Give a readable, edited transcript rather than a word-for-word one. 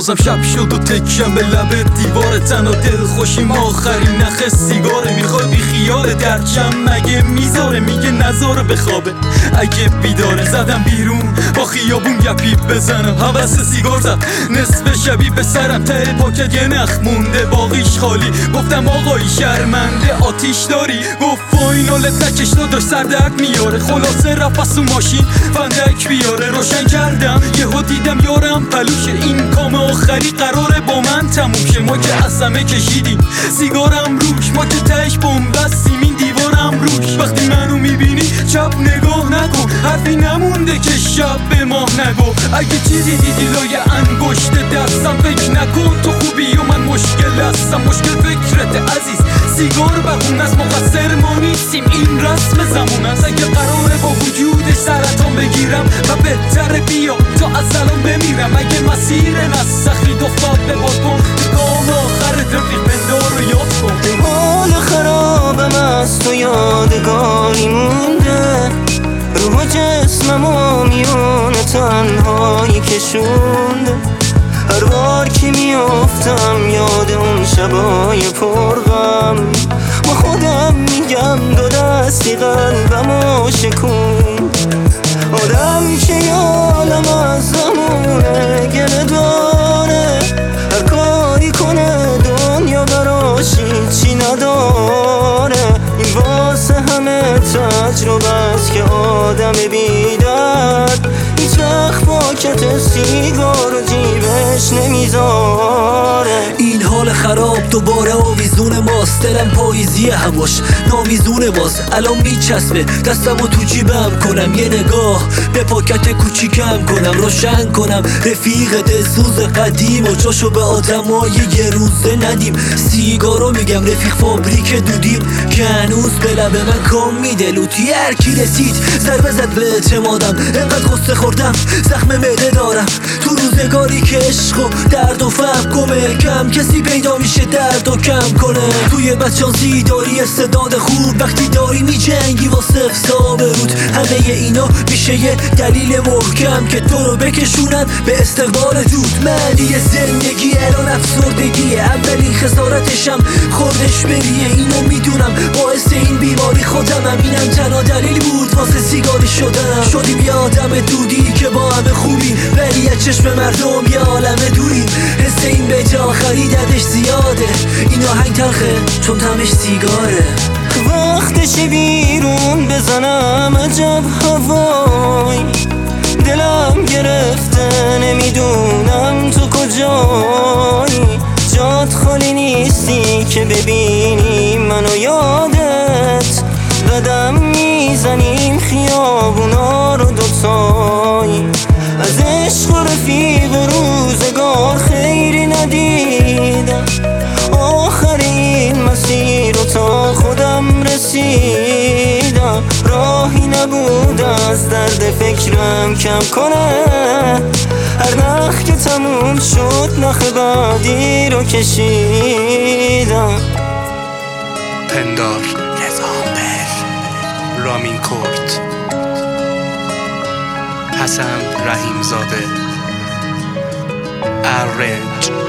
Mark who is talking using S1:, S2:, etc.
S1: بازم شب شد و تکیم به لب دیوار تن و دل خوشیم آخرین نخ سیگاره میخوای بی خیال درچم مگه میذاره میگه نذاره بخوابه اگه بیداره زدم بیرون با خیابون یپیب بزنم حوث سیگار زد نصف شبی به سرم ته پاکت یه نخ مونده باقیش خالی گفتم آقایی شرمنده آتیش داری گفت فاینال تکش داشت سردرد میاره خلاصه رفت از تو ماشین فندک بیاره روشن کردم یهو دیدم یارم پلوشه این کام آخری قراره با من تموم شه ما که از همه کشیدیم سیگارم روش ما که تهش بومبستیم این دیوارم روش وقتی منو میبینی چپ نگاه نکن حرفی نمونده که شب به ماه نگو اگه چیزی دیدی لای انگشت دستم فکر نکن تو خوبی و من مشکل هستم مشکل فکرت عزیز سیگار بخون از مقصر ما نیستیم این رسم زمان است اگه قراره با وجودش سرطان بگیرم و بهتره بیا تا از الان بمیرم اگه مسیر نسخی دختاد به باد کن گام آخر رفیق بندار رو یاد کن
S2: حال خرابم از تو یادگاری مونده روح جسمم و میون تنهایی کشونده هر بار که میافتم یاد اون شبای پرغم با خودم میگم دو دستی قلبمو شکون آدم که یالم از زمونه گله داره هر کاری کنه دنیا براش چی نداره این واسه همه تجربه است که آدم بیدرد هیچ وقت پاکت سیگار و جیبش نمیذاره
S3: این حال خراب دوباره آویزون ماست دلم پاییزی هواش نامیزونه باز الان میچسبه دستمو تو جیبم کنم یه نگاه به پاکت کوچیکم کنم روشن کنم رفیق دلسوز قدیم و جاشو به آدمای یه روزه ندیم سیگارو میگم رفیق فابریک دودیم که هنوز به لب من کام میده لوتی هر کی رسید ضربه زد به اعتمادم انقدر غصه خوردم زخم معده دارم تو روزگاری که عشق و درد و فهم گمه کم کسی پیدا میشه درد و کم کنه توی بچانسی داری استعداد خوب وقتی داری میجنگی واسه افسا برود همه اینا میشه یه دلیل محکم که تو رو بکشونن به استقبال دود معنی زندگی الان افسردگیه اولین خسارتشم خوردش بریه اینو میدونم باعث این بیماری خودمم اینم تنها دلیل بود واسه سیگاری شدیم یه آدم دودی که با همه خوبی ولی از چشم مردم یه عالم دوریم حس این بیت آخری دردش زیاده این آهنگ تلخه چون طعمش سیگاره
S2: وقتش بیرون بزنم عجب هوای دلم گرفته نمیدونم تو کجایی جات خالی نیستی که ببینی منو یادت قدم میزنیم خیابونا رو دوتایی از عشق و رفیق و روزگار خیری ندیدم آخر این مسیر رو تا خودم رسیدم راهی نبود از درد فکرم کم کنه هر نخ که تموم شد نخ بعدی رو کشیدم
S4: پندار رامین کورت حسن رحیم زاده ارنج